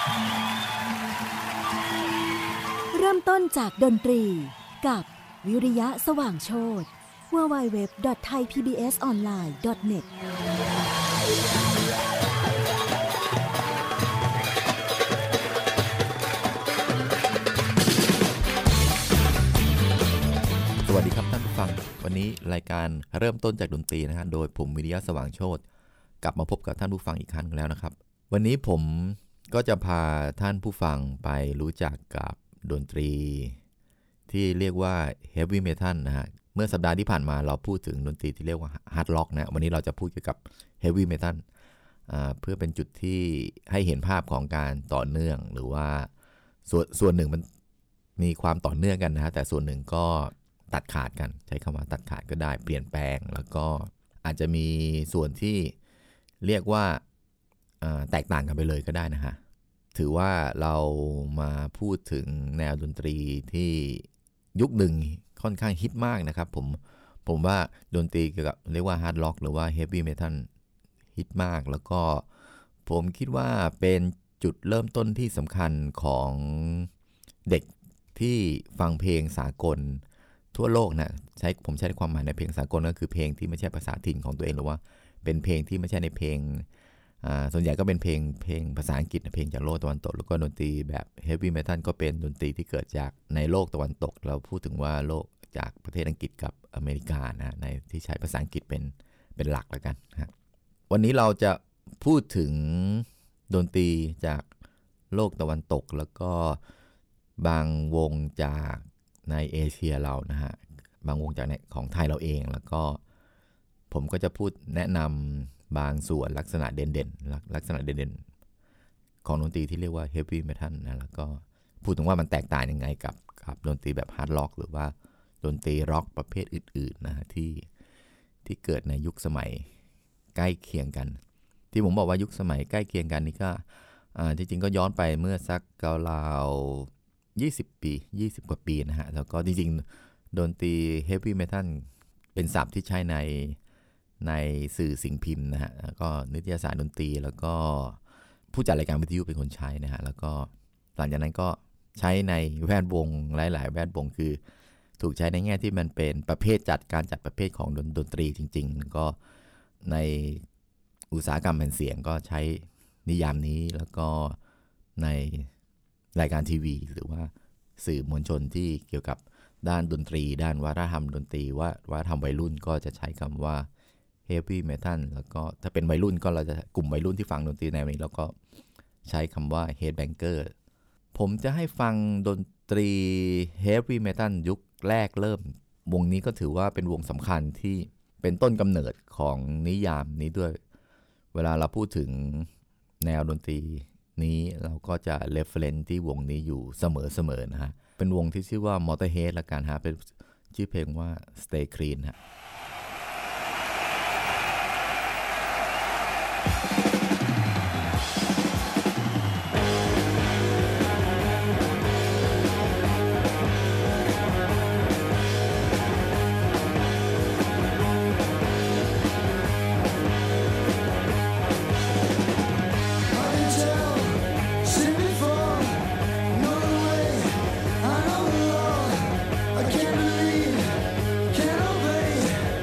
เริ่มต้นจากดนตรีกับวิริยะสว่างโชติ www.thaipbsonline.net สวัสดีครับท่านผู้ฟังวันนี้รายการเริ่มต้นจากดนตรีนะฮะโดยผมวิริยะสว่างโชติกลับมาพบกับท่านผู้ฟังอีกครั้งแล้วนะครับวันนี้ผมก็จะพาท่านผู้ฟังไปรู้จักกับดนตรีที่เรียกว่า Heavy Metal นะฮะเมื่อสัปดาห์ที่ผ่านมาเราพูดถึงดนตรีที่เรียกว่า Hard Rock นะวันนี้เราจะพูดเกี่ยวกับ Heavy Metal เพื่อเป็นจุดที่ให้เห็นภาพของการต่อเนื่องหรือว่าส่วนหนึ่งมันมีความต่อเนื่องกันนะฮะแต่ส่วนหนึ่งก็ตัดขาดกันใช้คำว่าตัดขาดก็ได้เปลี่ยนแปลงแล้วก็อาจจะมีส่วนที่เรียกว่าแตกต่างกันไปเลยก็ได้นะฮะถือว่าเรามาพูดถึงแนวดนตรีที่ยุคหนึ่งค่อนข้างฮิตมากนะครับผมว่าดนตรีเกี่ยวกับเรียกว่าฮาร์ดร็อกหรือว่าเฮฟวี่เมทัลฮิตมากแล้วก็ผมคิดว่าเป็นจุดเริ่มต้นที่สำคัญของเด็กที่ฟังเพลงสากลทั่วโลกนะผมใช้ความหมายในเพลงสากลก็คือเพลงที่ไม่ใช่ภาษาถิ่นของตัวเองหรือว่าเป็นเพลงที่ไม่ใช่ในเพลงส่วนใหญ่ก็เป็นเพลงภาษาอังกฤษเพลงจากโลกตะวันตกแล้วก็ดนตรีแบบเฮฟวี่เมทัลก็เป็นดนตรีที่เกิดจากในโลกตะวันตกเราพูดถึงว่าโลกจากประเทศอังกฤษกับอเมริกานะในที่ใช้ภาษาอังกฤษเป็นหลักแล้วกันนะวันนี้เราจะพูดถึงดนตรีจากโลกตะวันตกแล้วก็บางวงจากในเอเชียเรานะฮะบางวงจากของไทยเราเองแล้วก็ผมก็จะพูดแนะนำบางส่วนลักษณะเด่นๆลักษณะเด่นๆของดนตรีที่เรียกว่าเฮฟวี่เมทัลนะแล้วก็พูดถึงว่ามันแตกต่างยังไงกับดนตรีแบบฮาร์ดร็อกหรือว่าดนตรีร็อกประเภทอื่นๆนะฮะที่เกิดในยุคสมัยใกล้เคียงกันที่ผมบอกว่ายุคสมัยใกล้เคียงกันนี่ก็จริงๆก็ย้อนไปเมื่อสักราว20 ปี20 กว่าปีนะฮะแล้วก็จริงๆดนตรีเฮฟวี่เมทัลเป็นศัพท์ที่ใช้ในสื่อสิ่งพิมพ์นะฮะแล้วก็นิตยสารดนตรีแล้วก็ผู้จัดรายการวิทยุเป็นคนใช้นะฮะแล้วก็หลังจากนั้นก็ใช้ในแวดวงหลายๆแวดวงคือถูกใช้ในแง่ที่มันเป็นประเภทการจัดประเภทของดนตรีจริงๆแล้วก็ในอุตสาหกรรมแผ่นเสียงก็ใช้นิยามนี้แล้วก็ในรายการทีวีหรือว่าสื่อมวลชนที่เกี่ยวกับด้านดนตรีด้านวัฒนธรรมดนตรีวัฒนธรรมวัยรุ่นก็จะใช้คำว่า Heavy Metal แล้วก็ถ้าเป็นวัยรุ่นก็เราจะกลุ่มวัยรุ่นที่ฟังดนตรีแนวนี้แล้วก็ใช้คำว่า Headbanger ผมจะให้ฟังดนตรี Heavy Metal ยุคแรกเริ่มวงนี้ก็ถือว่าเป็นวงสำคัญที่เป็นต้นกำเนิดของนิยามนี้ด้วยเวลาเราพูดถึงแนวดนตรีนี้เราก็จะ reference ที่วงนี้อยู่เสมอนะฮะเป็นวงที่ชื่อว่า Motorhead ละกันฮะเป็นชื่อเพลงว่า Stay Clean ฮะ I can't believe, can't obey.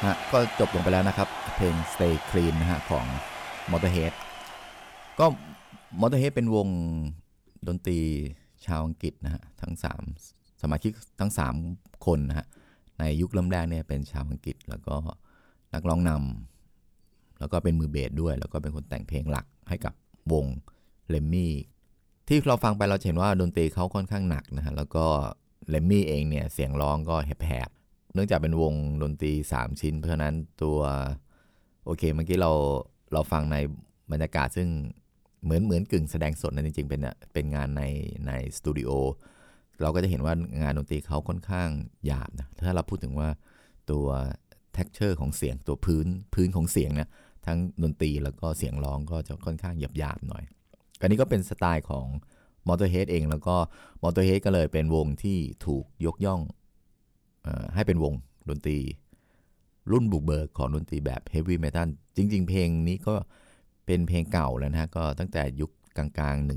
ฮะก็จบลงไปแล้วนะครับเพลง Stay Clean นะฮะของ Motorhead ก็ Motorhead เป็นวงดนตรีชาวอังกฤษนะฮะทั้ง3สมาชิกทั้ง3คนนะฮะในยุคเริ่มแรกเนี่ยเป็นชาวอังกฤษแล้วก็นักร้องนำแล้วก็เป็นมือเบสด้วยแล้วก็เป็นคนแต่งเพลงหลักให้กับวงเลมมี่ที่เราฟังไปเราเห็นว่าดนตรีเขาค่อนข้างหนักนะฮะแล้วก็เลมมี่เองเนี่ยเสียงร้องก็แหบๆเนื่องจากเป็นวงดนตรี3ชิ้นเพราะฉะนั้นตัวโอเคเมื่อกี้เราฟังในบรรยากาศซึ่งเหมือนกึ่งแสดงสดนะจริงๆเป็นงานในสตูดิโอเราก็จะเห็นว่างานดนตรีเขาค่อนข้างหยาบนะถ้าเราพูดถึงว่าตัว texture ของเสียงตัวพื้นของเสียงนะทั้งดนตรีแล้วก็เสียงร้องก็จะค่อนข้างหยาบๆหน่อยอันนี้ก็เป็นสไตล์ของ Motorhead เองแล้วก็ Motorhead ก็เลยเป็นวงที่ถูกยกย่องให้เป็นวงดนตรีรุ่นบุกเบิกของดนตรีแบบ Heavy Metal จริงๆเพลงนี้ก็เป็นเพลงเก่าแล้วนะฮะก็ตั้งแต่ยุคกลางๆ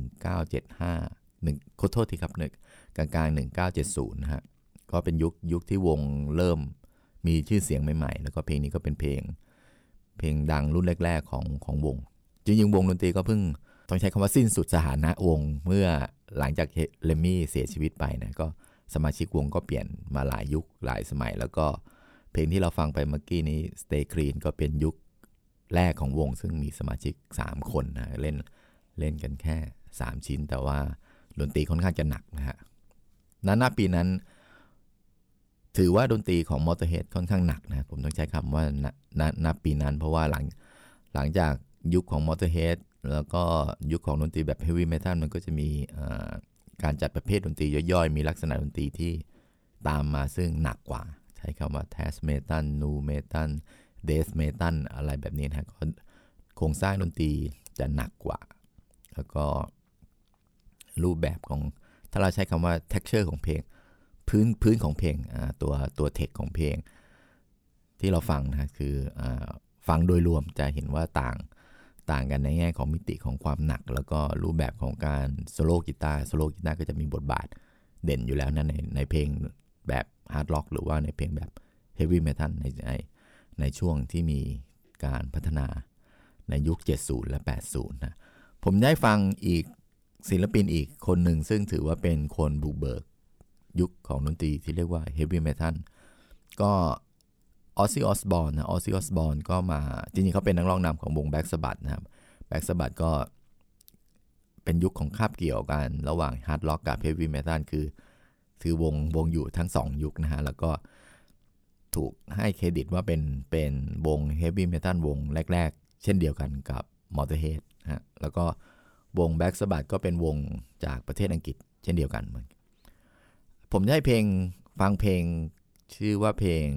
1975ขอโทษทีครับกลางๆ1970นะฮะก็เป็นยุคที่วงเริ่มมีชื่อเสียงใหม่ๆแล้วก็เพลงนี้ก็เป็นเพลงดังรุ่นแรกๆของวงจริงๆวงดนตรีก็เพิ่งต้องใช้คำว่าสิ้นสุดสถานะวงเมื่อหลังจากเลมมี่เสียชีวิตไปนะก็สมาชิกวงก็เปลี่ยนมาหลายยุคหลายสมัยแล้วก็เพลงที่เราฟังไปเมื่อกี้นี้ Stay Clean ก็เป็นยุคแรกของวงซึ่งมีสมาชิก3คนนะเล่นกันแค่3ชิ้นแต่ว่าดนตรีค่อนข้างจะหนักนะฮะณปีนั้นถือว่าดนตรีของ Motorhead ค่อนข้างหนักนะผมต้องใช้คำว่าณปีนั้นเพราะว่าหลังจากยุคของ Motorhead แล้วก็ยุคของดนตรีแบบ Heavy Metal มันก็จะมีการจัดประเภทดนตรีย่อยๆมีลักษณะดนตรีที่ตามมาซึ่งหนักกว่าใช้คำว่า Thrash Metal Nu Metal Death Metal อะไรแบบนี้นะก็โครงสร้างดนตรีจะหนักกว่าแล้วก็รูปแบบของถ้าเราใช้คำว่า texture ของเพลงพื้นของเพลงตัวเทคของเพลงที่เราฟังนะคือฟังโดยรวมจะเห็นว่าต่างกันในแง่ของมิติของความหนักแล้วก็รูปแบบของการโซโล่กีตาร์ก็จะมีบทบาทเด่นอยู่แล้วนะในเพลงแบบฮาร์ดร็อกหรือว่าในเพลงแบบเฮฟวี่เมทัลในช่วงที่มีการพัฒนาในยุค70และ80นะผมได้ฟังอีกศิลปินอีกคนหนึ่งซึ่งถือว่าเป็นคนบุกเบิกยุคของดนตรีที่เรียกว่าเฮฟวี่เมทัลก็ออซซี่ออสบอร์นนะออซซี่ออสบอร์นก็มาจริงๆเขาเป็นนักร้องนำของวงแบ็กสบัธนะครับแบ็กสบัธก็เป็นยุคของคาบเกี่ยวกันระหว่างฮาร์ดร็อกกับเฮฟวี่เมทัลคือวงอยู่ทั้ง2ยุคนะฮะแล้วก็ถูกให้เครดิตว่าเป็นวงเฮฟวี่เมทัลวงแรกๆเช่นเดียวกันกับ Motorhead ฮะแล้วก็วงแบ็กสบัธก็เป็นวงจากประเทศอังกฤษเช่นเดียวกันผมจะให้ฟังเพลงชื่อว่าเพลง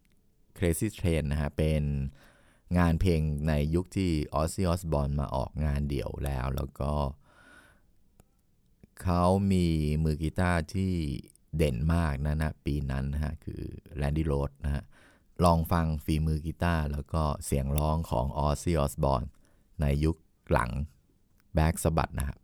Crazy Train นะฮะเป็นงานเพลงในยุคที่ออซซี่ออสบอร์นมาออกงานเดี่ยวแล้วก็เขามีมือกีตาร์ที่เด่นมากนะปีนั้นนะฮะคือแลนดี้โรดนะฮะลองฟังฝีมือกีตาร์แล้วก็เสียงร้องของออซซี่ออสบอร์นในยุคหลังแบ็กสบัธนะครับ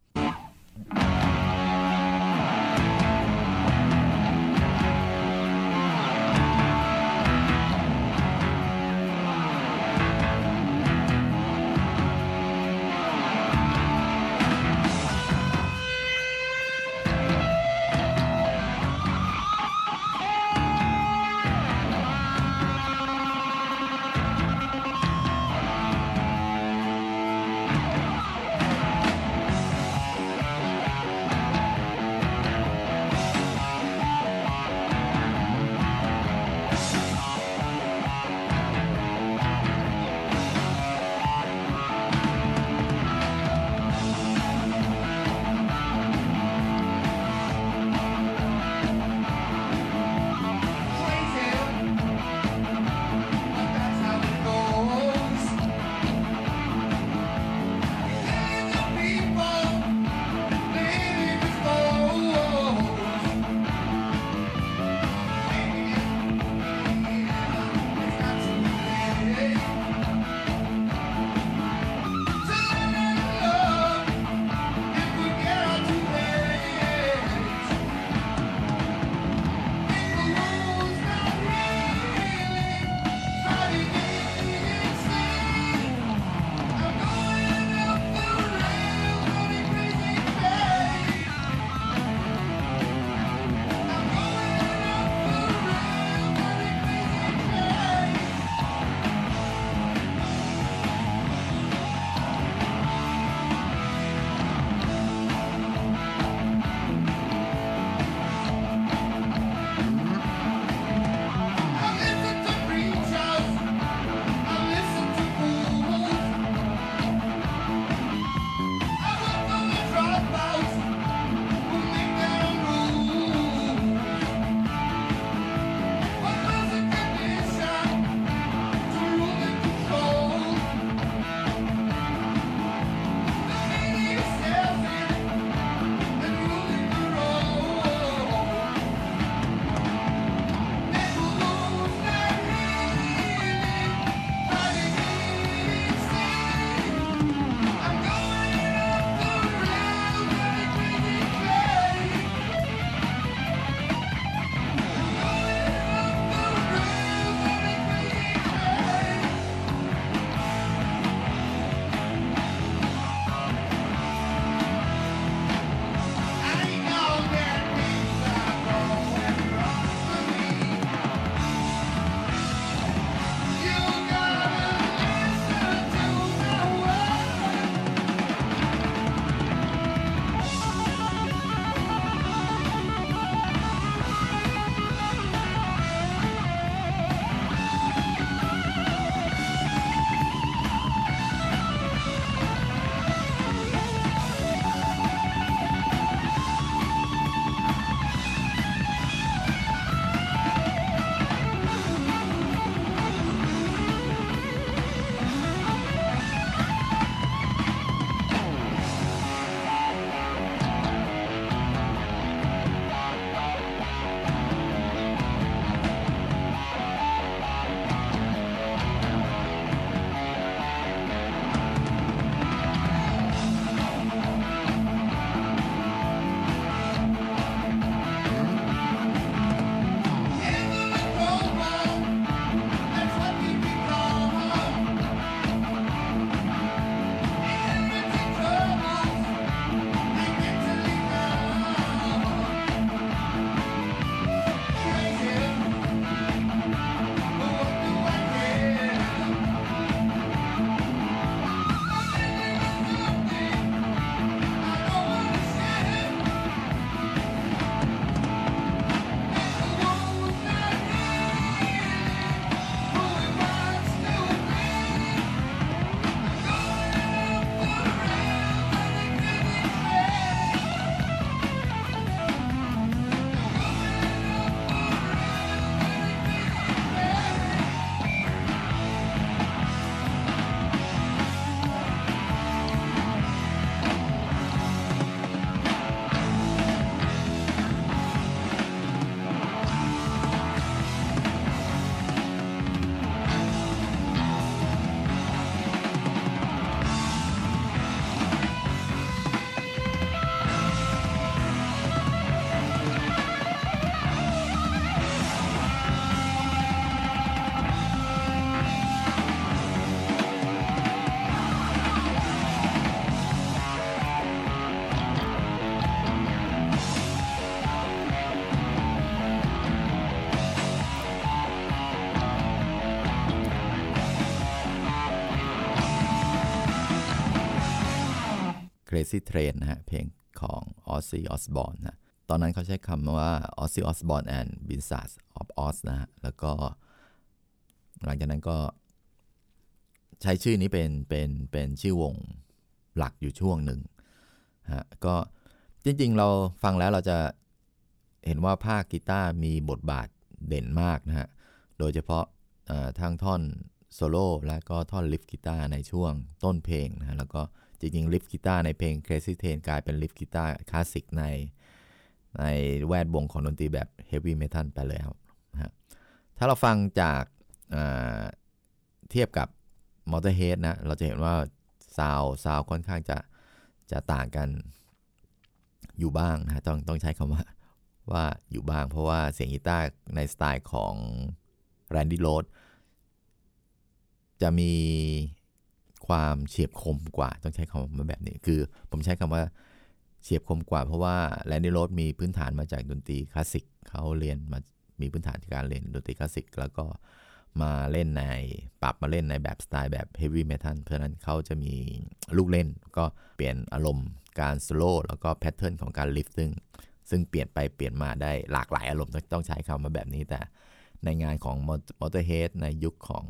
Crazy Train นะฮะเพลงของ Ozzy Osbourne นะตอนนั้นเขาใช้คำว่า Ozzy Osbourne and Wizards of Oz นะฮะแล้วก็หลังจากนั้นก็ใช้ชื่อนี้เป็นชื่อวงหลักอยู่ช่วงหนึ่งฮะก็จริงๆเราฟังแล้วเราจะเห็นว่าภาคกีตาร์มีบทบาทเด่นมากนะฮะโดยเฉพาะทั้งท่อนโซโล่และก็ท่อนลิฟกีตาร์ในช่วงต้นเพลงนะฮะแล้วก็จริงๆลิฟกีตาร์ในเพลง Crazy Train กลายเป็นลิฟกีตาร์คลาสสิกในแวดวงของดนตรีแบบ Heavy Metal ไปแล้วนะฮะถ้าเราฟังจากเทียบกับ Motorhead นะเราจะเห็นว่าซาวค่อนข้างจะต่างกันอยู่บ้างนะต้องใช้คำว่าอยู่บ้างเพราะว่าเสียงกีตาร์ในสไตล์ของ Randy Rhoads จะมีความเฉียบคมกว่าต้องใช้คำว่าแบบนี้คือผมใช้คำว่าเฉียบคมกว่าเพราะว่า Randy Rhoads มีพื้นฐานมาจากดนตรีคลาสสิกเขาเรียนมามีพื้นฐานการเล่นดนตรีคลาสสิกแล้วก็มาเล่นปรับมาเล่นในแบบสไตล์แบบ Heavy Metal เพราะฉะนั้นเขาจะมีลูกเล่นก็เปลี่ยนอารมณ์การสโลว์แล้วก็แพทเทิร์นของการลิฟต์ซึ่งเปลี่ยนไปเปลี่ยนมาได้หลากหลายอารมณ์ต้องใช้คำมาแบบนี้แต่ในงานของ Motorhead ในยุคของ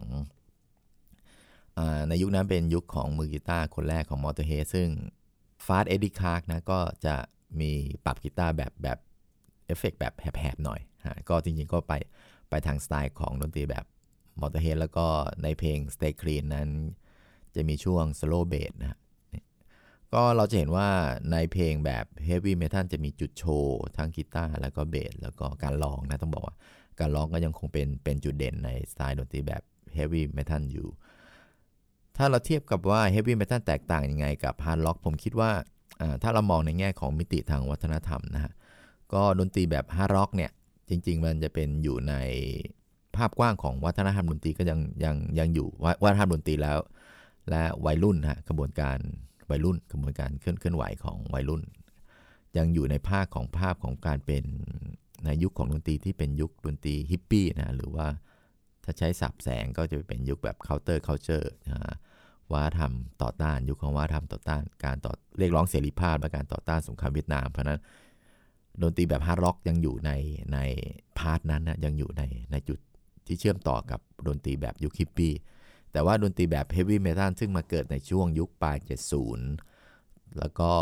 ในยุคนั้นเป็นยุคของมือกีตาร์คนแรกของ Motorhead ซึ่ง Fast Eddie Clarke นะก็จะมีปรับกีตาร์แบบเอฟเฟกต์แบบแหบๆหน่อยก็จริงๆก็ไปทางสไตล์ของดนตรีแบบ Motorhead แล้วก็ในเพลง Stay Clean นั้นจะมีช่วง slow bass นะก็เราจะเห็นว่าในเพลงแบบ Heavy Metal จะมีจุดโชว์ทั้งกีตาร์แล้วก็เบสแล้วก็การร้องนะต้องบอกว่าการร้องก็ยังคงเป็นจุดเด่นในสไตล์ดนตรีแบบ Heavy Metal อยู่ถ้าเราเทียบกับว่า Heavy Metal แตกต่างยังไงกับ Hard Rock ผมคิดว่าถ้าเรามองในแง่ของมิติทางวัฒนธรรมนะฮะก็ดนตรีแบบ Hard Rock เนี่ยจริงๆมันจะเป็นอยู่ในภาพกว้างของวัฒนธรรมดนตรีก็ยังอยู่วัฒนธรรมดนตรีแล้วและวัยรุ่นฮะกระบวนการวัยรุ่นกระบวนการเคลื่อนไหวของวัยรุ่นยังอยู่ในภาพของการเป็นในยุคของดนตรีที่เป็นยุคดนตรีฮิปปี้นะหรือว่าถ้าใช้ศัพท์แสงก็จะเป็นยุคแบบเคาน์เตอร์วัฒนธรรมต่อต้านยุคของวัฒนธรรมต่อต้านการเรียกร้องเสรีภาพและการต่อต้านสงครามเวียดนามเพราะนั้นดนตรีแบบฮาร์ดร็อกยังอยู่ในพาร์ทนั้นนะยังอยู่ในจุดที่เชื่อมต่อกับดนตรีแบบยุคฮิปปี้แต่ว่าดนตรีแบบเฮฟวี่เมทัลซึ่งมาเกิดในช่วงยุคปลาย70แล้วก็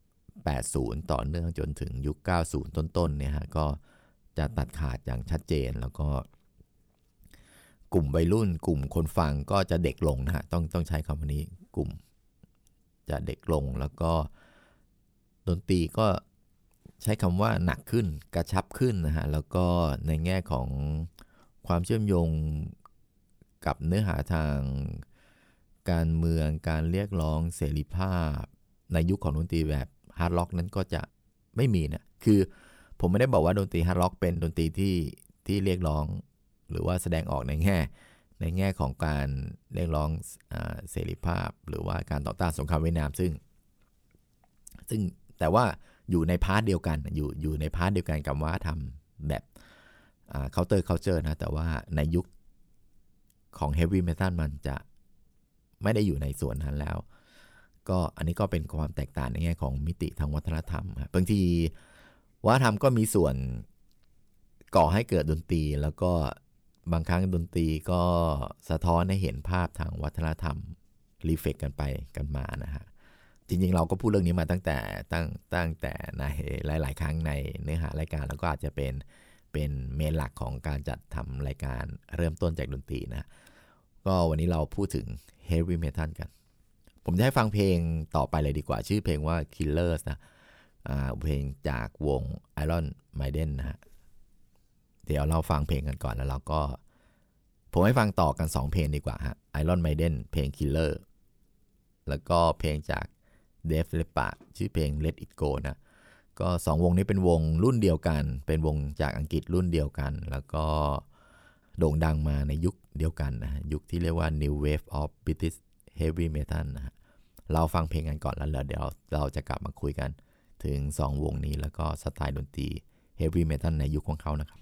80ต่อเนื่องจนถึงยุค90ต้นๆเนี่ยฮะก็จะตัดขาดอย่างชัดเจนแล้วก็กลุ่มวัยรุ่นกลุ่มคนฟังก็จะเด็กลงนะฮะต้องใช้คำนี้กลุ่มจะเด็กลงแล้วก็ดนตรีก็ใช้คำว่าหนักขึ้นกระชับขึ้นนะฮะแล้วก็ในแง่ของความเชื่อมโยงกับเนื้อหาทางการเมืองการเรียกร้องเสรีภาพในยุคของดนตรีแบบฮาร์ดร็อกนั้นก็จะไม่มีนะคือผมไม่ได้บอกว่าดนตรีฮาร์ดร็อกเป็นดนตรีที่เรียกร้องหรือว่าแสดงออกในแง่ของการเรียกร้องเสรีภาพหรือว่าการต่อต้านสงครามเวียดนามซึ่งแต่ว่าอยู่ในพาร์ทเดียวกันอยู่ในพาร์ทเดียวกันกับว่าทำแบบเคาน์เตอร์คัลเจอร์นะแต่ว่าในยุคของ Heavy Metal มันจะไม่ได้อยู่ในส่วนนั้นแล้วก็อันนี้ก็เป็นความแตกต่างในแง่ของมิติทางวัฒนธรรมบางทีวัฒนธรรมก็มีส่วนก่อให้เกิดดนตรีแล้วก็บางครั้งดนตรีก็สะท้อนให้เห็นภาพทางวัฒนธรรมรีเฟล็กกันไปกันมานะฮะจริงๆเราก็พูดเรื่องนี้มาตั้งแต่ในหลายๆครั้งในเนื้อหารายการแล้วก็อาจจะเป็นเมนหลักของการจัดทำรายการเริ่มต้นจากดนตรีนะก็วันนี้เราพูดถึง Heavy Metal กันผมจะให้ฟังเพลงต่อไปเลยดีกว่าชื่อเพลงว่า Killers นะเพลงจากวง Iron Maiden นะฮะเดี๋ยวเราฟังเพลงกันก่อนแล้วเราก็ผมให้ฟังต่อกัน2เพลงดีกว่าฮะ Iron Maiden เพลง Killer แล้วก็เพลงจาก Def Leppard ชื่อเพลง Let It Go นะก็2วงนี้เป็นวงรุ่นเดียวกันเป็นวงจากอังกฤษรุ่นเดียวกันแล้วก็โด่งดังมาในยุคเดียวกันนะยุคที่เรียกว่า New Wave of British Heavy Metal นะฮะเราฟังเพลงกันก่อนแล้วเดี๋ยวเราจะกลับมาคุยกันถึง2วงนี้แล้วก็สไตล์ดนตรี Heavy Metal ในยุคของเขานะครับ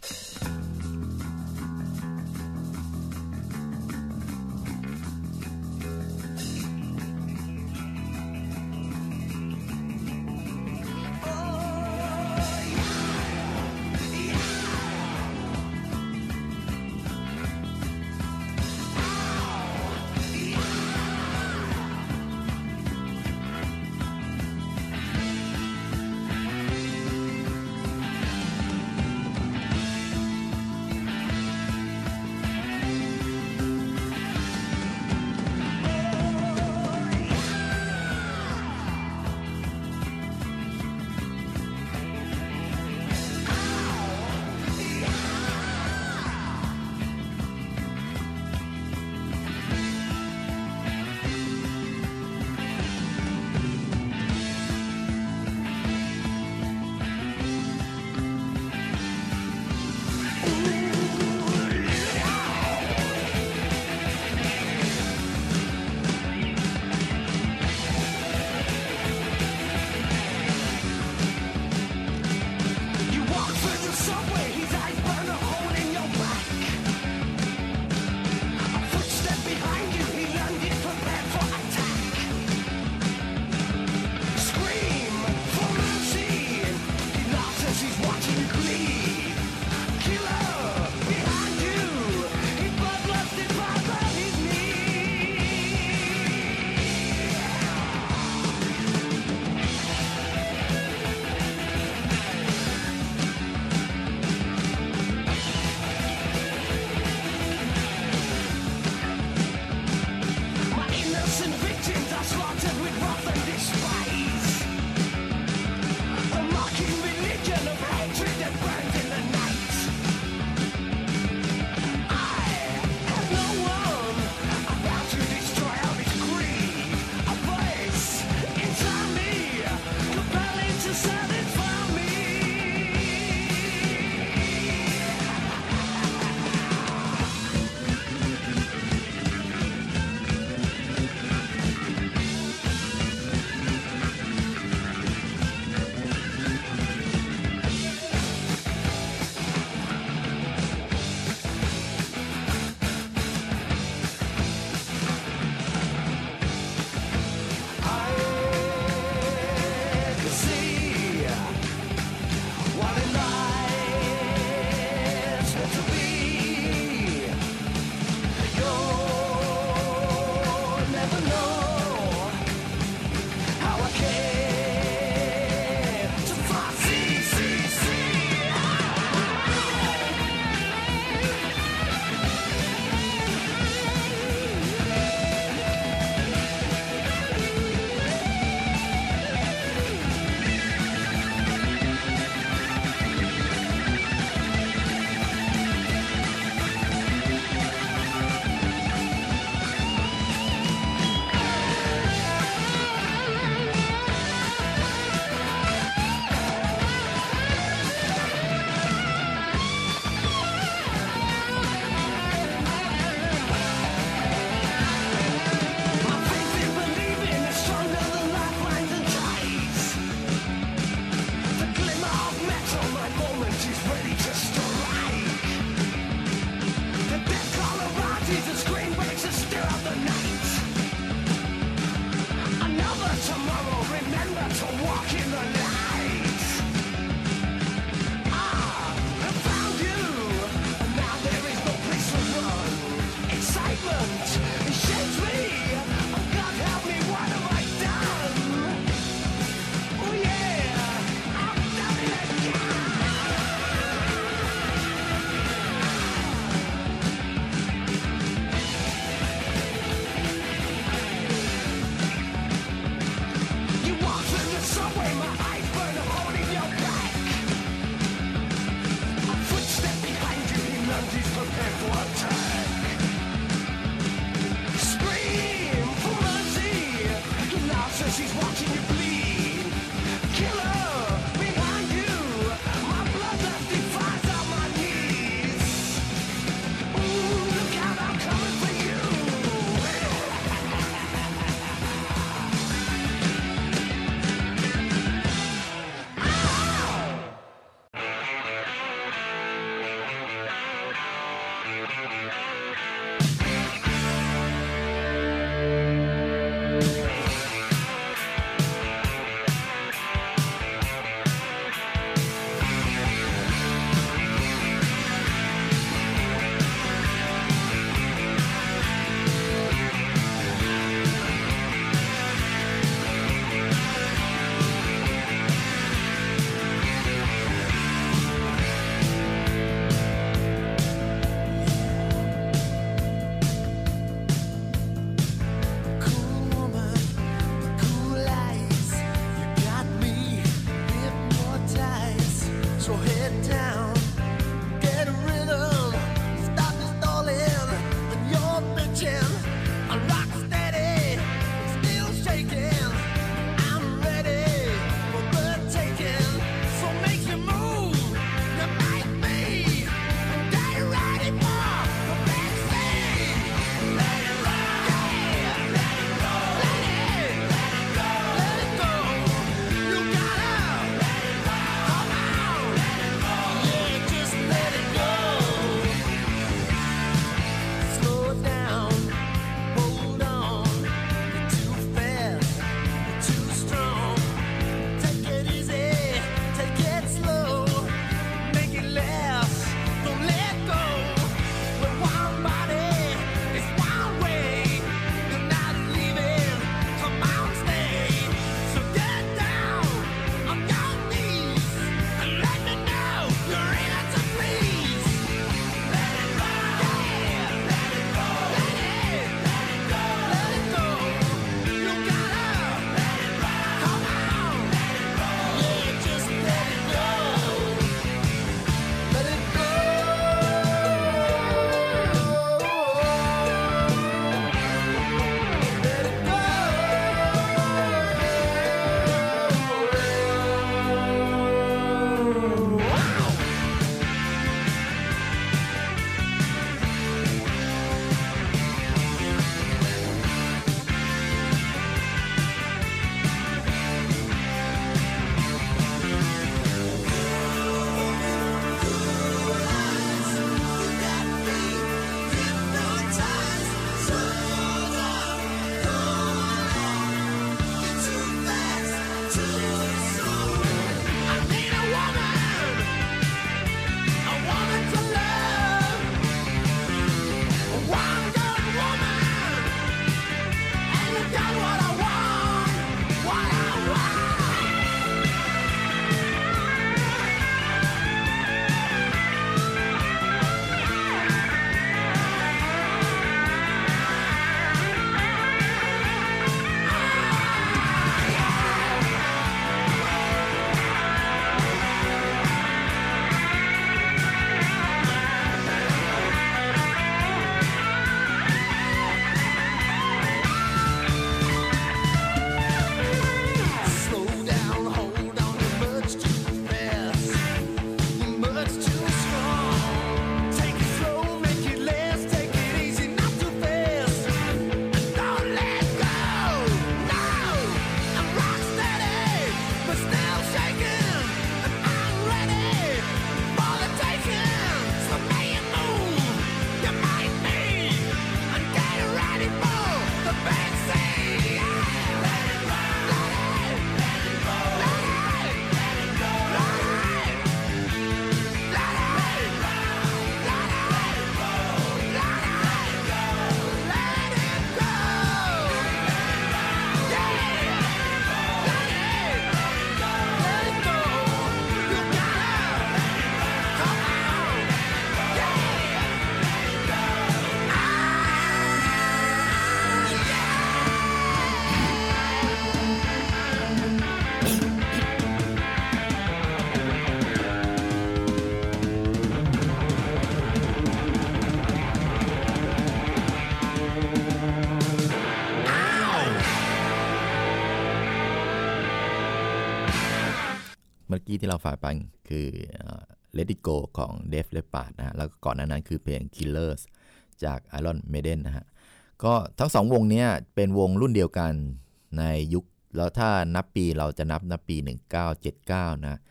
กี้ที่เราฟังไปคือLet It Go ของ Def Leppard นะฮะแล้วก็ก่อนหน้านั้นคือเพลง Killers จาก Iron Maiden นะฮะก็ทั้งสองวงเนี้ยเป็นวงรุ่นเดียวกันในยุคแล้วถ้านับปีเราจะนับปี1979นะ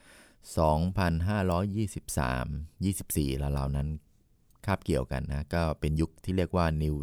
2523 24ราวๆนั้นคาบเกี่ยวกันนะก็เป็นยุคที่เรียกว่า New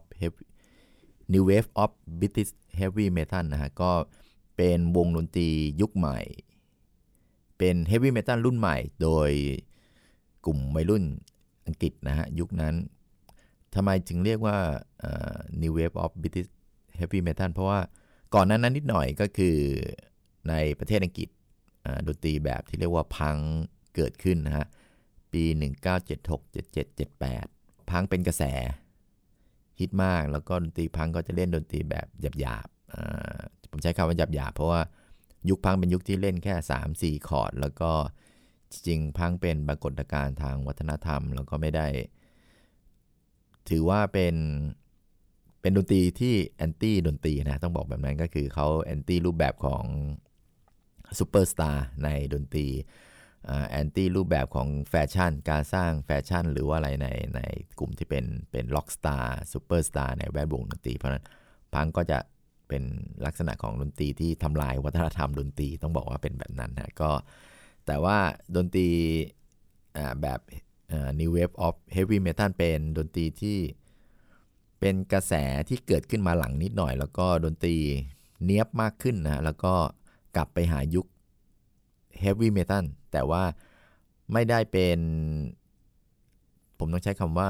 Wave of British Heavy Metal นะฮะก็เป็นวงดนตรียุคใหม่เป็น Heavy Metal รุ่นใหม่โดยกลุ่มวัยรุ่นอังกฤษนะฮะยุคนั้นทำไมจึงเรียกว่าNew Wave of British Heavy Metal เพราะว่าก่อนนั้นนิดหน่อยก็คือในประเทศอังกฤษดนตรีแบบที่เรียกว่าพังเกิดขึ้นนะฮะปี1976 77 78พังเป็นกระแสฮิตมากแล้วก็ดนตรีพังก็จะเล่นดนตรีแบบหยาบๆผมใช้คำว่าหยาบๆเพราะว่ายุคพังเป็นยุคที่เล่นแค่ 3-4 คอร์ดแล้วก็จริงๆพังเป็นปรากฏการณ์ทางวัฒนธรรมแล้วก็ไม่ได้ถือว่าเป็นดนตรีที่แอนตี้ดนตรีนะต้องบอกแบบนั้นก็คือเขาแอนตี้รูปแบบของซูเปอร์สตาร์ในดนตรีแอนตี้รูปแบบของแฟชั่นการสร้างแฟชั่นหรือว่าอะไรในกลุ่มที่เป็นล็อกสตาร์ซูเปอร์สตาร์ในแวดวงดนตรีเพราะนั้นพังก็จะเป็นลักษณะของดนตรีที่ทำลายวัฒนธรรมดนตรีต้องบอกว่าเป็นแบบนั้นนะก็แต่ว่าดนตรีแบบNew Wave of Heavy Metal เป็นดนตรีที่เป็นกระแสที่เกิดขึ้นมาหลังนิดหน่อยแล้วก็ดนตรีเนี๊ยบมากขึ้นนะแล้วก็กลับไปหายุค Heavy Metal แต่ว่าไม่ได้เป็นผมต้องใช้คำว่า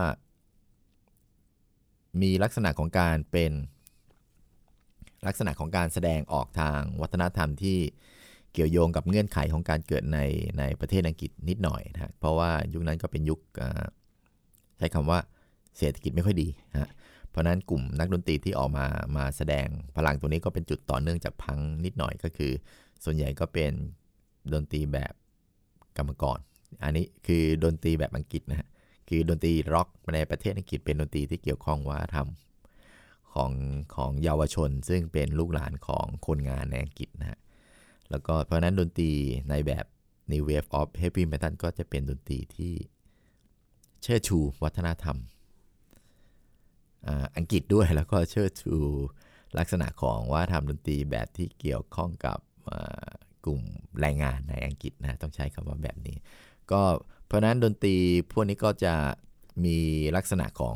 มีลักษณะของการเป็นลักษณะของการแสดงออกทางวัฒนธรรมที่เกี่ยวโยงกับเงื่อนไขของการเกิดในประเทศอังกฤษนิดหน่อยนะเพราะว่ายุคนั้นก็เป็นยุคใช้คำว่าเศรษฐกิจไม่ค่อยดีนะเพราะนั้นกลุ่มนักดนตรีที่ออกมาแสดงพลังตรงนี้ก็เป็นจุดต่อเนื่องจากพังนิดหน่อยก็คือส่วนใหญ่ก็เป็นดนตรีแบบกรรมกรอันนี้คือดนตรีแบบอังกฤษนะฮะคือดนตรีร็อกในประเทศอังกฤษเป็นดนตรีที่เกี่ยวข้องวัฒนธรรมของเยาวชนซึ่งเป็นลูกหลานของคนงานในอังกฤษนะฮะแล้วก็เพราะนั้นดนตรีในแบบ New Wave of Heavy Metal ก็จะเป็นดนตรีที่เชิดชูวัฒนธรรมอังกฤษด้วยแล้วก็เชิดชูลักษณะของวัฒนธรรมดนตรีแบบที่เกี่ยวข้องกับกลุ่มแรงงานในอังกฤษนะต้องใช้คำว่าแบบนี้ก็เพราะนั้นดนตรีพวกนี้ก็จะมีลักษณะของ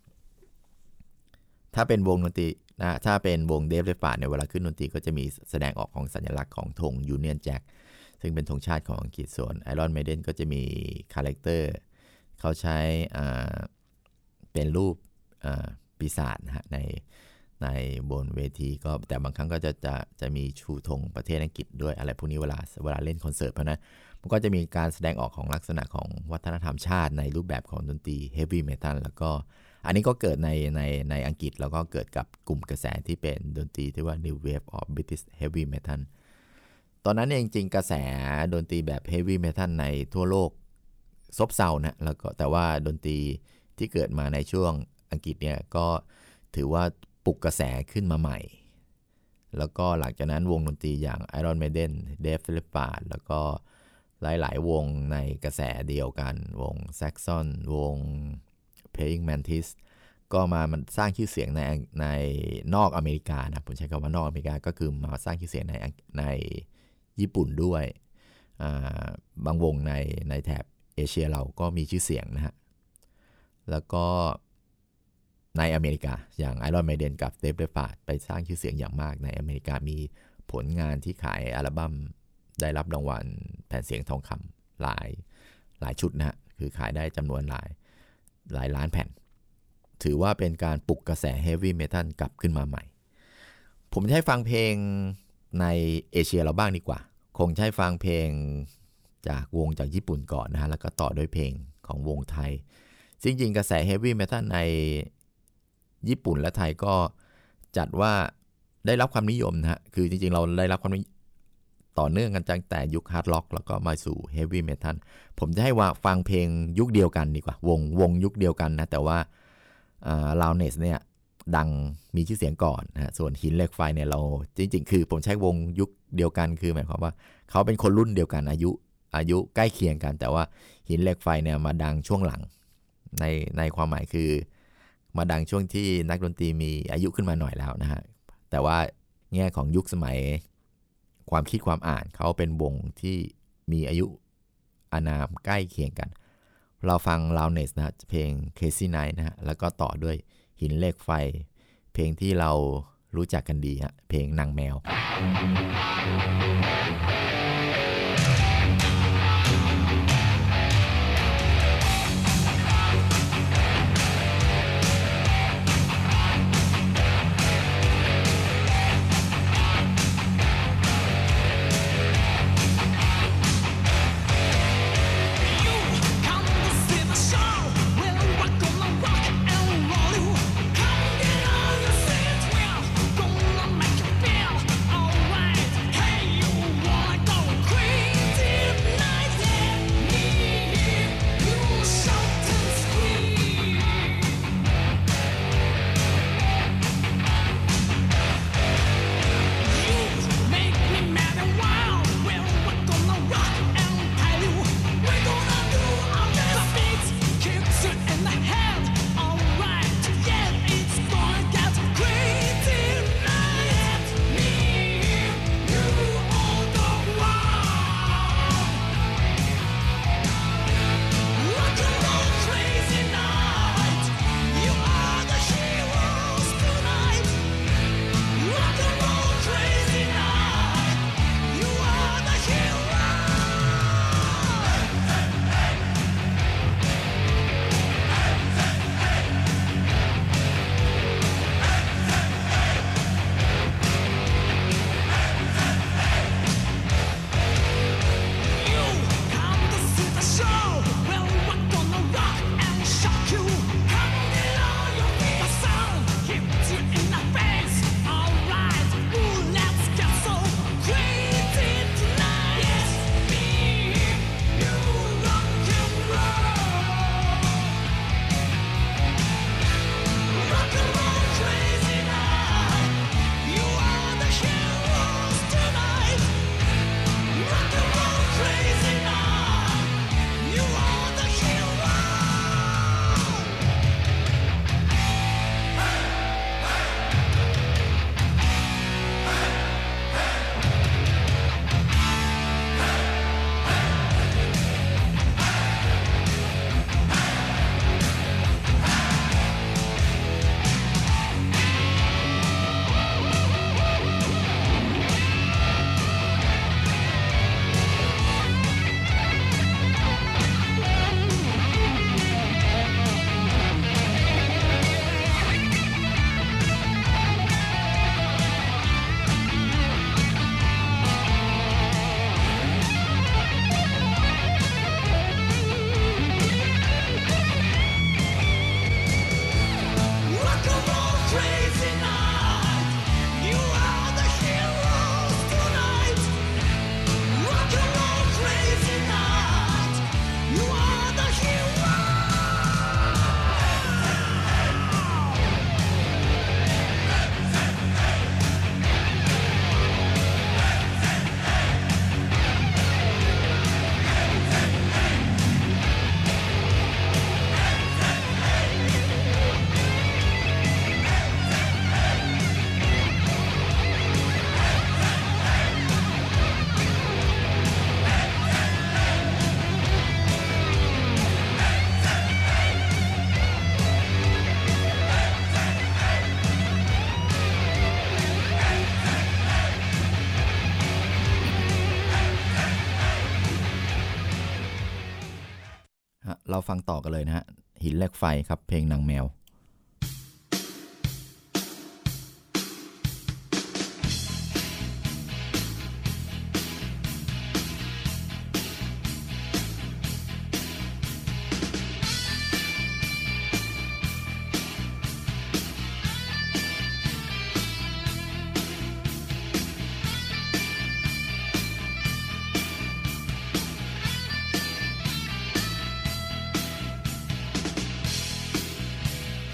ถ้าเป็นวงดนตรีนะถ้าเป็นวงเดฟเลปาร์ดเนี่ยเวลาขึ้นดนตรีก็จะมีแสดงออกของสัญลักษณ์ของธงยูเนียนแจ็คซึ่งเป็นธงชาติของอังกฤษส่วน Iron Maiden ก็จะมีคาแรคเตอร์เขาใช้เป็นรูปปีศาจนะฮะในบนเวทีก็แต่บางครั้งก็จะมีชูธงประเทศอังกฤษด้วยอะไรพวกนี้เวลาเล่นคอนเสิร์ตเพราะนั้นมันก็จะมีการแสดงออกของลักษณะของวัฒนธรรมชาติในรูปแบบของดนตรีเฮฟวี่เมทัลแล้วก็อันนี้ก็เกิดในอังกฤษแล้วก็เกิดกับกลุ่มกระแสที่เป็นดนตรีที่ว่า New Wave of British Heavy Metal ตอนนั้นจริงๆกระแสดนตรีแบบ Heavy Metal ในทั่วโลกซบเซานะแล้วก็แต่ว่าดนตรีที่เกิดมาในช่วงอังกฤษเนี่ยก็ถือว่าปลุกกระแสขึ้นมาใหม่แล้วก็หลังจากนั้นวงดนตรีอย่าง Iron Maiden, Def Leppard แล้วก็หลายๆวงในกระแสเดียวกันวง Saxon วง Praying Mantis ก็มันสร้างชื่อเสียงในนอกอเมริกานะผมใช้คำว่านอกอเมริกาก็คือมาสร้างชื่อเสียงในญี่ปุ่นด้วยบางวงในแถบเอเชียเราก็มีชื่อเสียงนะฮะแล้วก็ในอเมริกาอย่าง Iron Maiden กับ Def Leppard ไปสร้างชื่อเสียงอย่างมากในอเมริกามีผลงานที่ขายอัลบั้มได้รับรางวัลแผ่นเสียงทองคำหลายชุดนะฮะคือขายได้จำนวนหลายล้านแผ่นถือว่าเป็นการปลุกกระแส Heavy Metal กลับขึ้นมาใหม่ผมจะให้ฟังเพลงในเอเชียเราบ้างดีกว่าคงจะให้ฟังเพลงจากวงจากญี่ปุ่นก่อนนะฮะแล้วก็ต่อด้วยเพลงของวงไทยจริงๆกระแส Heavy Metal ในญี่ปุ่นและไทยก็จัดว่าได้รับความนิยมนะฮะคือจริงๆเราได้รับความนิยมต่อเนื่องกันตั้งแต่ยุคฮาร์ดร็อกแล้วก็มาสู่เฮฟวี่เมทัลผมจะให้ฟังเพลงยุคเดียวกันดีกว่าวงยุคเดียวกันนะแต่ว่าลาวเนสเนี่ยดังมีชื่อเสียงก่อนนะฮะส่วนหินเหล็กไฟเนี่ยเราจริงๆคือผมใช้วงยุคเดียวกันคือหมายความว่าเขาเป็นคนรุ่นเดียวกันอายุอายุใกล้เคียงกันแต่ว่าหินเหล็กไฟเนี่ยมาดังช่วงหลังในความหมายคือมาดังช่วงที่นักดนตรีมีอายุขึ้นมาหน่อยแล้วนะฮะแต่ว่าแง่ของยุคสมัยความคิดความอ่านเขาเป็นวงที่มีอายุอานามใกล้เคียงกันเราฟัง Loudness นะเพลง Crazy Night นะฮะแล้วก็ต่อด้วยหินเหล็กไฟเพลงที่เรารู้จักกันดีฮะเพลงนางแมวเราฟังต่อกันเลยนะฮะหินเหล็กไฟครับเพลงนางแมว 「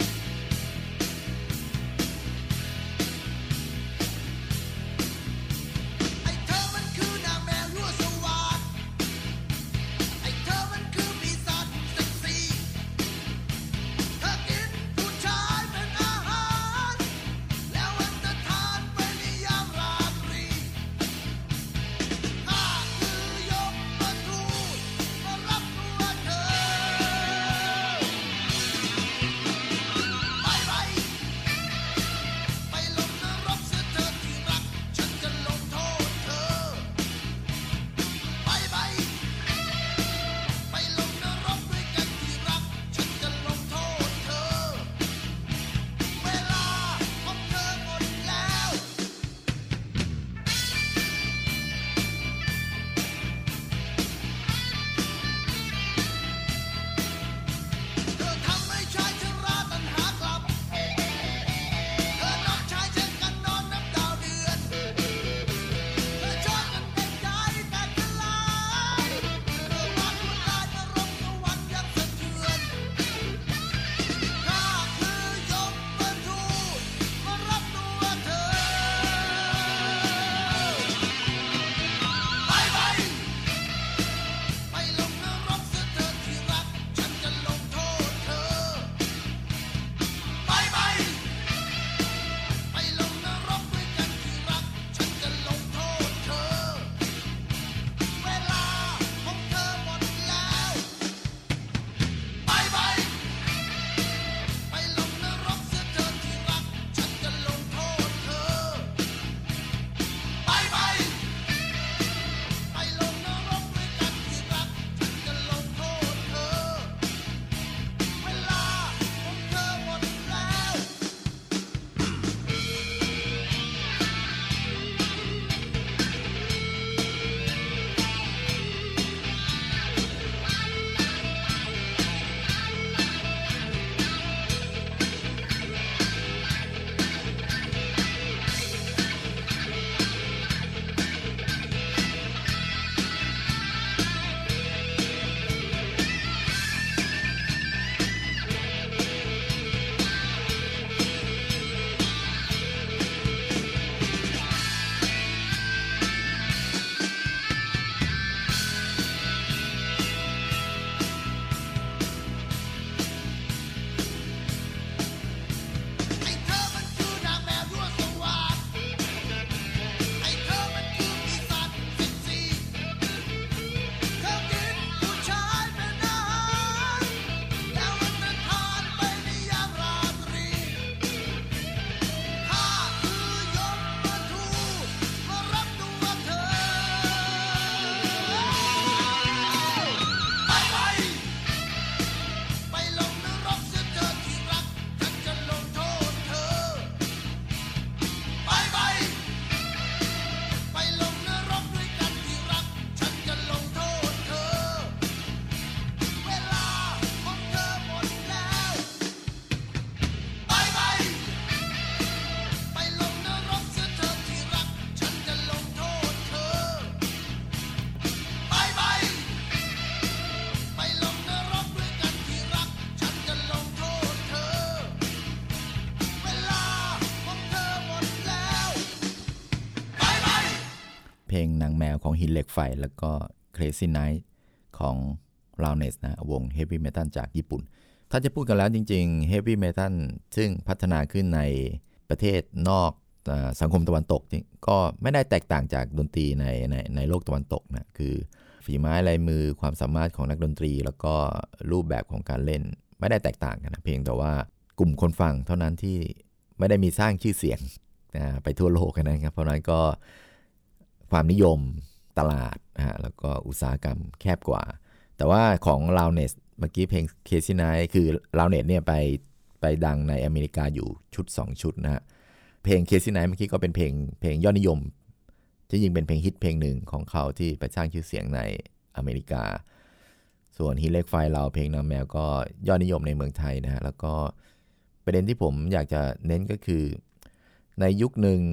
เพลงนางแมวของหินเหล็กไฟแล้วก็ Crazy Night ของ Loudness นะวง Heavy Metal จากญี่ปุ่นถ้าจะพูดกันแล้วจริงๆ Heavy Metal ซึ่งพัฒนาขึ้นในประเทศนอกสังคมตะวันตกก็ไม่ได้แตกต่างจากดนตรีในโลกตะวันตกนะคือฝีไม้ลายมือความสามารถของนักดนตรีแล้วก็รูปแบบของการเล่นไม่ได้แตกต่างกันนะเพียงแต่ว่ากลุ่มคนฟังเท่านั้นที่ไม่ได้มีสร้างชื่อเสียงไปทั่วโลกนะครับเพราะนั้นก็ความนิยมตลาดแล้วก็อุตสาหกรรมแคบกว่าแต่ว่าของ Loudness เมื่อกี้เพลง Crazy Night คือ Loudness เนี่ยไปดังในอเมริกาอยู่ชุด2ชุดนะฮะเพลง Crazy Night เมื่อกี้ก็เป็นเพลงยอดนิยมที่ยิ่งเป็นเพลงฮิตเพลงหนึ่งของเขาที่ไปสร้างชื่อเสียงในอเมริกาส่วนหินเหล็กไฟเราเพลงนางแมวก็ยอดนิยมในเมืองไทยนะฮะแล้วก็ประเด็นที่ผมอยากจะเน้นก็คือในยุคหนึ่ง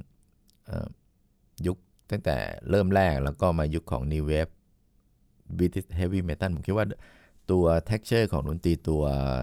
ยุคตั้งแต่เริ่มแรกแล้วก็มายุคของ New Wave British Heavy Metal ผมคิดว่าตัว texture ของดนตรีตัว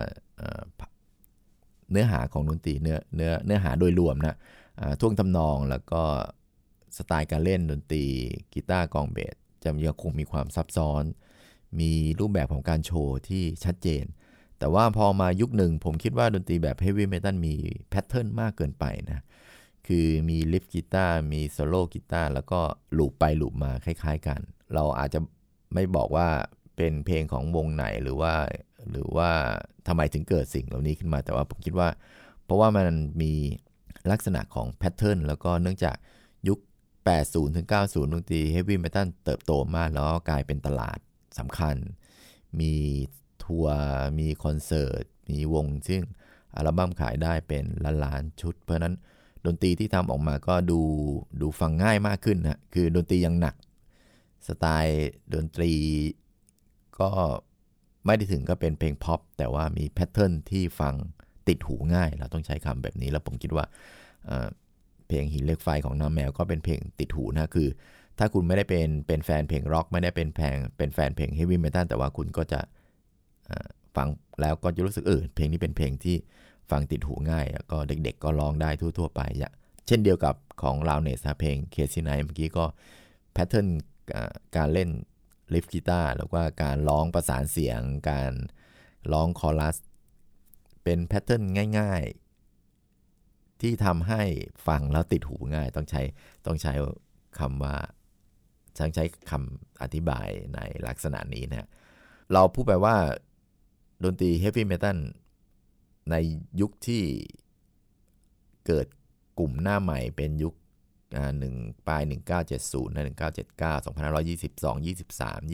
เนื้อหาของดนตรีเนื้อหาโดยรวมนะท่วงทำนองแล้วก็สไตล์การเล่นดนตรีกีตาร์กลองเบสจะยังคงมีความซับซ้อนมีรูปแบบของการโชว์ที่ชัดเจนแต่ว่าพอมายุคหนึ่งผมคิดว่าดนตรีแบบ Heavy Metal มีแพทเทิร์นมากเกินไปนะคือมีลิฟกีตาร์มีโซโล่กีตาร์แล้วก็ลูปไปลูปมาคล้ายๆกันเราอาจจะไม่บอกว่าเป็นเพลงของวงไหนหรือว่าทำไมถึงเกิดสิ่งเหล่านี้ขึ้นมาแต่ว่าผมคิดว่าเพราะว่ามันมีลักษณะของแพทเทิร์นแล้วก็เนื่องจากยุค80ถึง90ดนตรี Heavy Metal เติบโตมากแล้วก็กลายเป็นตลาดสำคัญมีทัวร์มีคอนเสิร์ตมีวงซึ่งอัลบั้มขายได้เป็นล้านๆชุดเพราะนั้นดนตรีที่ทำออกมาก็ดูฟังง่ายมากขึ้นนะคือดนตรียังหนักสไตล์ดนตรีก็ไม่ได้ถึงก็เป็นเพลงพ็อปแต่ว่ามีแพทเทิร์นที่ฟังติดหูง่ายเราต้องใช้คำแบบนี้แล้วผมคิดว่าเพลงหินเหล็กไฟของน้ำแมวก็เป็นเพลงติดหูนะคือถ้าคุณไม่ได้เป็นแฟนเพลงร็อกไม่ได้เป็นแฟนเพลงเฮฟวี่เมทัลแต่ว่าคุณก็จะฟังแล้วก็จะรู้สึกเพลงนี้เป็นเพลงที่ฟังติดหูง่ายแล้วก็เด็กๆก็ร้องได้ทั่วๆไปเช่นเดียวกับของ Loudness เพลง Crazy Night เมื่อกี้ก็แพทเทิร์นการเล่นลิฟกีตาร์แล้วก็การร้องประสานเสียงการร้องคอรัสเป็นแพทเทิร์นง่ายๆที่ทำให้ฟังแล้วติดหูง่ายต้องใช้คำว่าใช้คำอธิบายในลักษณะนี้นะเราพูดไปว่าดนตรีเฮฟวี่เมทัลในยุคที่เกิดกลุ่มหน้าใหม่เป็นยุคปลาย1970นะ1979 2522 23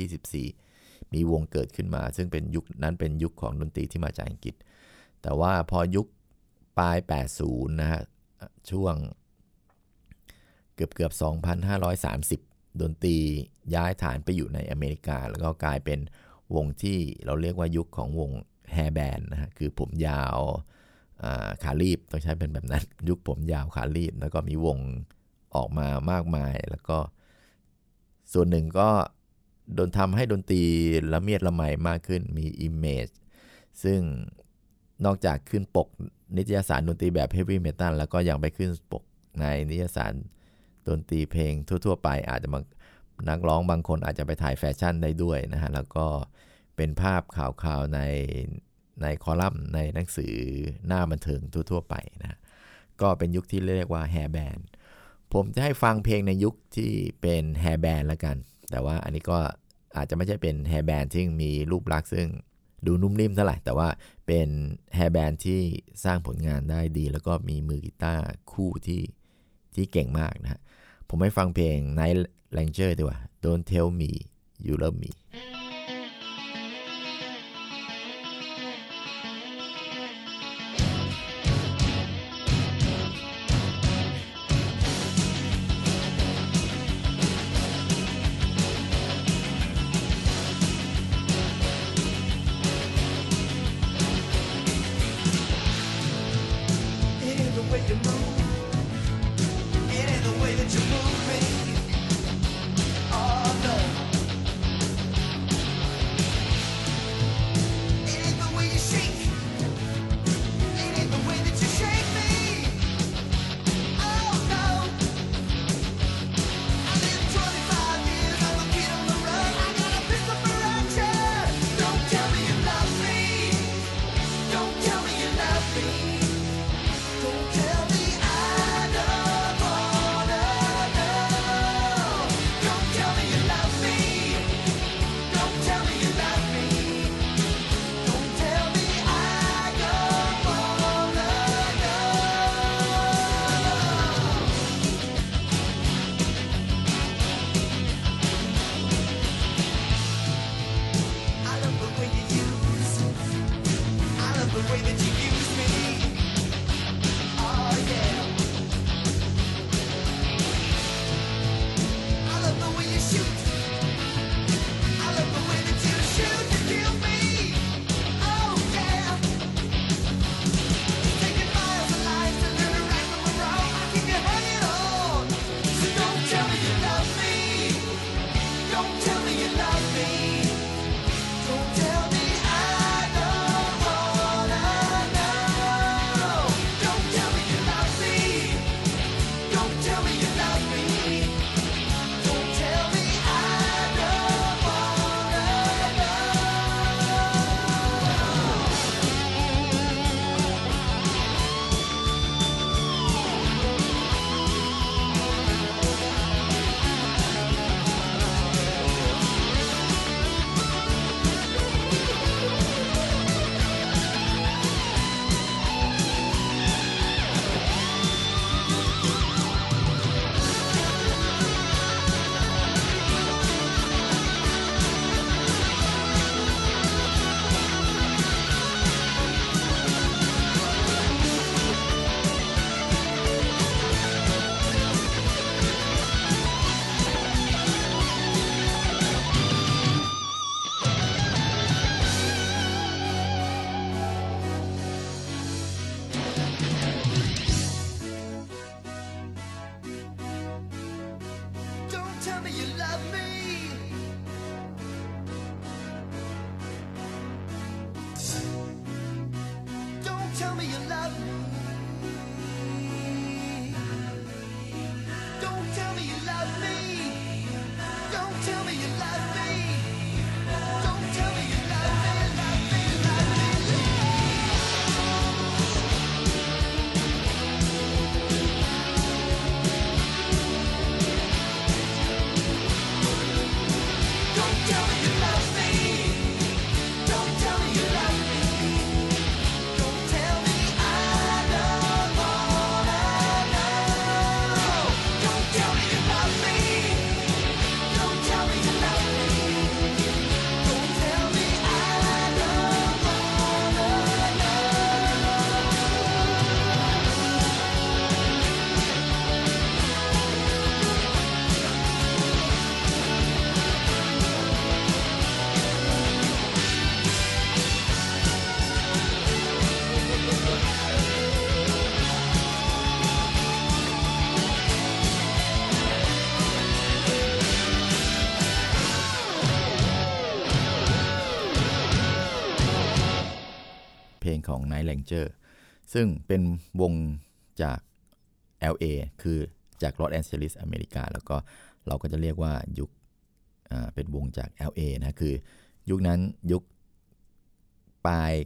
24มีวงเกิดขึ้นมาซึ่งเป็นยุคนั้นเป็นยุคของดนตรีที่มาจากอังกฤษแต่ว่าพอยุคปลาย80นะฮะช่วงเกือบ2530ดนตรีย้ายฐานไปอยู่ในอเมริกาแล้วก็กลายเป็นวงที่เราเรียกว่ายุคของวงแฮร์แบนด์นะฮะคือผมยาวขาลีบต้องใช้เป็นแบบนั้นยุคผมยาวขาลีบแล้วก็มีวงออกมามากมายแล้วก็ส่วนหนึ่งก็โดนทำให้ดนตรีละเมียดละไมมากขึ้นมีอิมเมจซึ่งนอกจากขึ้นปกนิตยสารดนตรีแบบเฮฟวี่เมทัลแล้วก็ยังไปขึ้นปกในนิตยสารดนตรีเพลงทั่วๆไปอาจจะนักร้องบางคนอาจจะไปถ่ายแฟชั่นได้ด้วยนะฮะแล้วก็เป็นภาพข่าวในคอลัมน์ในหนังสือหน้าบันเทิงทั่วๆไปนะก็เป็นยุคที่เรียกว่าแฮร์แบนด์ผมจะให้ฟังเพลงในยุคที่เป็นแฮร์แบนด์ละกันแต่ว่าอันนี้ก็อาจจะไม่ใช่เป็นแฮร์แบนด์ที่มีรูปลักษณ์ซึ่งดูนุ่มนิ่มเท่าไหร่แต่ว่าเป็นแฮร์แบนด์ที่สร้างผลงานได้ดีแล้วก็มีมือกีตาร์คู่ที่เก่งมากนะฮะผมให้ฟังเพลง Night Ranger ดีกว่า Don't Tell Me You Love Me It way that you use me. Oh yeah. I love the way you shoot. I love the way that you shoot to kill me. Oh yeah. Taking miles of life to learn a right from a wrong. I keep you hanging on. So don't tell me you love me. Don't tell me you love me. Don't tell me I don't wanna know. Don't tell me you love me. Don't tell me you love me. Don't tell me I don't wanna know. Don't tell me you love me. Don't tell me you love me. Don't tell me you love me. Don't tell me you love me. Don't tell me you love me, love me, love me, Don't tell me you love me. Don't tell me you love me. Don't tell me I don't wanna know. Don't tell me you love me. Don't tell me you love me. Don't tell me I don't wanna เพลงของ Night Ranger ซึ่งเป็นวงจาก LA คือจากลอสแอนเจลิสอเมริกาแล้วก็เราก็จะเรียกว่ายุคเป็นวงจาก LA นะคือยุคนั้นยุคปลาย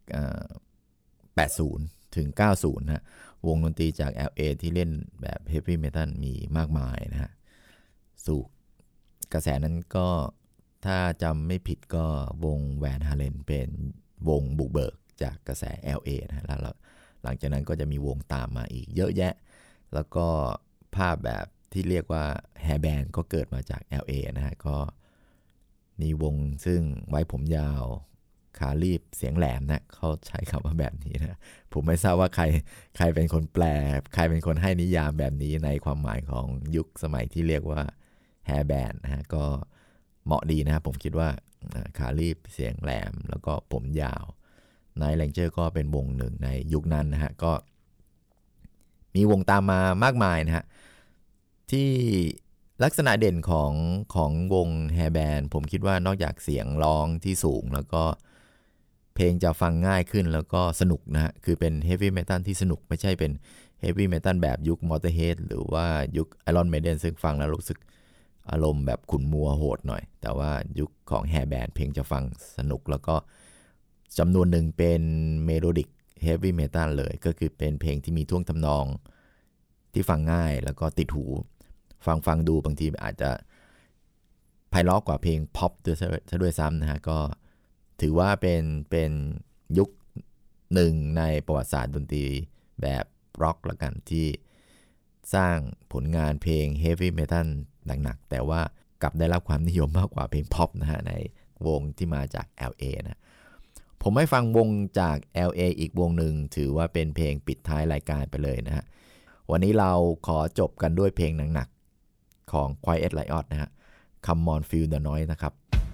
80 ถึง 90 นะวงดนตรีจาก LA ที่เล่นแบบ Heavy Metal มีมากมายนะฮะสู่กระแสนั้นก็ถ้าจำไม่ผิดก็วงแวนฮาเลนเป็นวงบุกเบิกจากกระแส LA นะแล้วหลังจากนั้นก็จะมีวงตามมาอีกเยอะแยะแล้วก็ภาพแบบที่เรียกว่าแฮร์แบนด์ก็เกิดมาจาก LA นะฮะก็มีวงซึ่งไว้ผมยาวขาลีบเสียงแหลมนะเขาใช้คำว่าแบบนี้นะผมไม่ทราบว่าใครเป็นคนแปลใครเป็นคนให้นิยามแบบนี้ในความหมายของยุคสมัยที่เรียกว่าแฮร์แบนด์นะฮะก็เหมาะดีนะผมคิดว่าขาลีบเสียงแหลมแล้วก็ผมยาวNight Ranger ก็เป็นวงหนึ่งในยุคนั้นนะฮะก็มีวงตามมามากมายนะฮะที่ลักษณะเด่นของวงแฮร์แบนด์ผมคิดว่านอกจากเสียงร้องที่สูงแล้วก็เพลงจะฟังง่ายขึ้นแล้วก็สนุกนะฮะคือเป็นเฮฟวี่เมทัลที่สนุกไม่ใช่เป็นเฮฟวี่เมทัลแบบยุค Motorhead หรือว่ายุค Iron Maiden ซึ่งฟังแล้วรู้สึกอารมณ์แบบขุ่นมัวโหดหน่อยแต่ว่ายุคของแฮร์แบนด์เพลงจะฟังสนุกแล้วก็จำนวนหนึ่งเป็นเมโลดิกเฮฟวี่เมทัลเลยก็คือเป็นเพลงที่มีท่วงทำนองที่ฟังง่ายแล้วก็ติดหูฟังดูบางทีอาจจะไพเราะกว่าเพลงพ็อปด้วยซ้ำนะฮะก็ถือว่าเป็นยุคหนึ่งในประวัติศาสตร์ดนตรีแบบร็อกละกันที่สร้างผลงานเพลงเฮฟวี่เมทัลหนักๆแต่ว่ากลับได้รับความนิยมมากกว่าเพลงพ็อปนะฮะในวงที่มาจาก LA นะผมให้ฟังวงจาก LA อีกวงหนึ่งถือว่าเป็นเพลงปิดท้ายรายการไปเลยนะฮะวันนี้เราขอจบกันด้วยเพลงหนักๆของ Quiet Riot นะฮะ Come on Feel the Noise นะครับ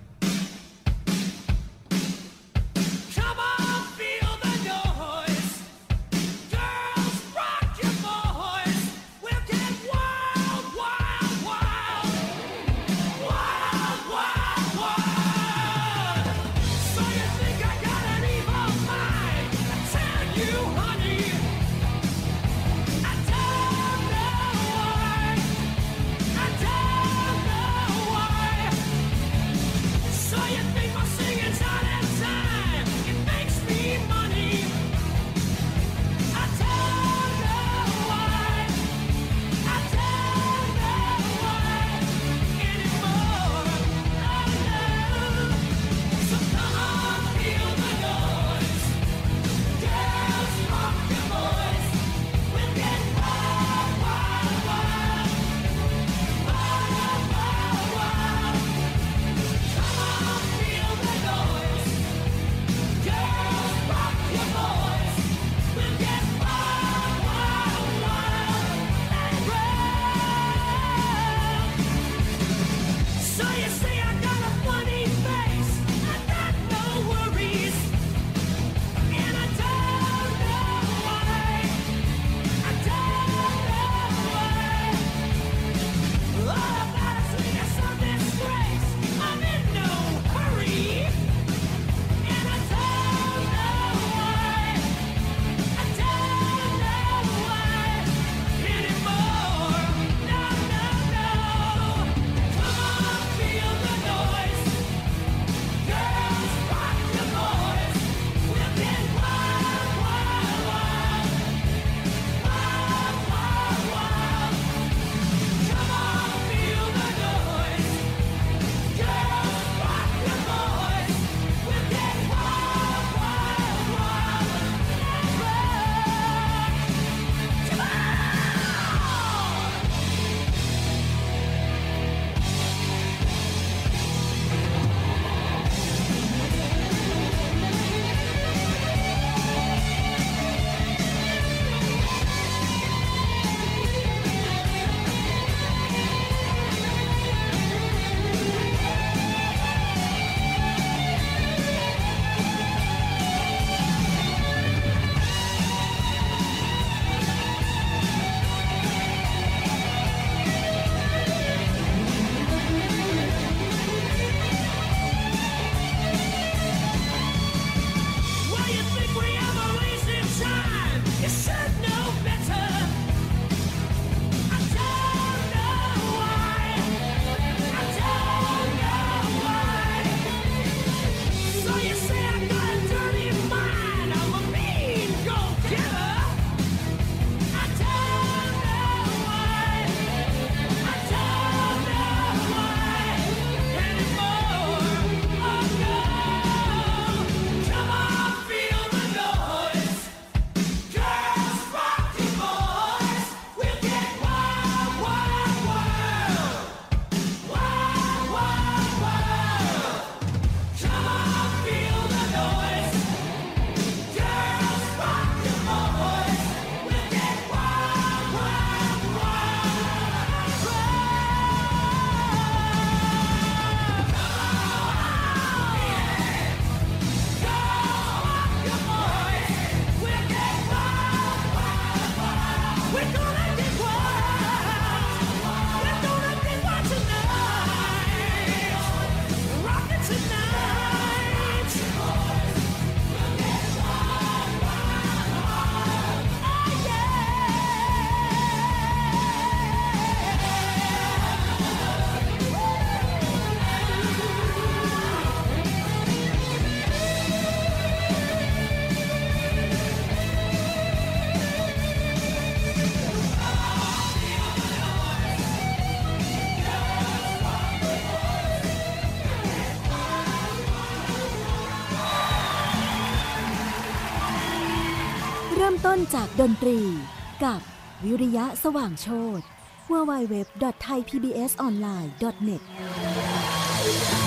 ต้นจากดนตรีกับวิริยะสว่างโชติ www.thaipbsonline.net